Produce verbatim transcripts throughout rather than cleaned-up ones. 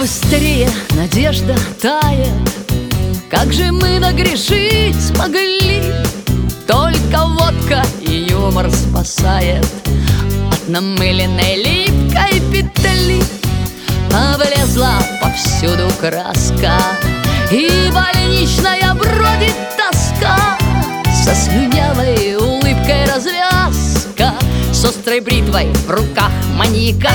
быстрее надежда тает. Как же мы нагрешить смогли? Только водка и юмор спасает от намыленной липкой петли. Облезла повсюду краска, и больничная бродит тоска. Со слюнявой улыбкой развязка, с острой бритвой в руках маньяка.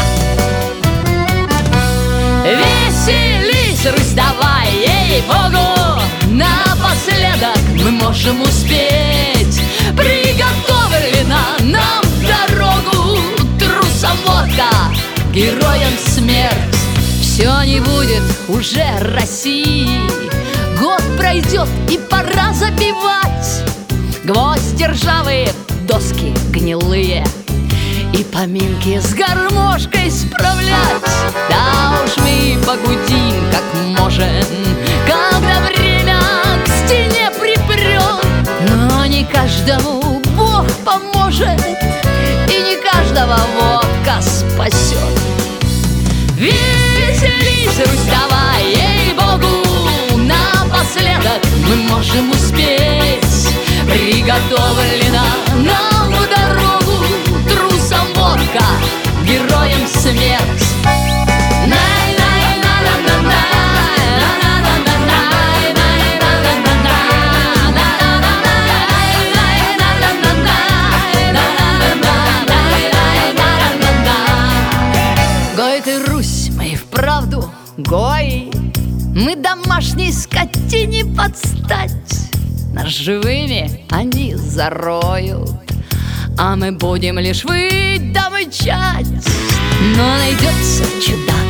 Веселись, Русь, давай, ей-богу, напоследок мы можем успеть. Приготовлена нам дорогу, трусам водка, героям смерть. Все не будет уже России, год пройдет и пора забивать гвозди ржавые, доски гнилые, и поминки с гармошкой справлять. Да уж мы погудим как можем, когда время к стене припрет. Но не каждому Бог поможет, и не каждого водка спасет. Веселись, Русь, давай, ей-богу, напоследок мы можем успеть. Приготовлена нам дорогу, трусам водка, героям смерть. Гой ты, Русь, мы и вправду гой, мы домашней скотине подстать. Нас живыми они зароют, а мы будем лишь выть да мычать. Но найдется чудак,